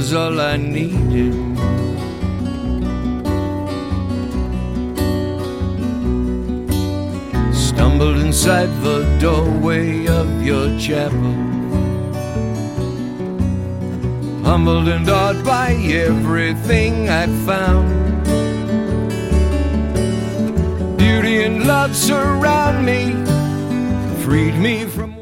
was all I needed. Stumbled inside the doorway of your chapel, humbled and awed by everything I found. Beauty and love surround me, freed me from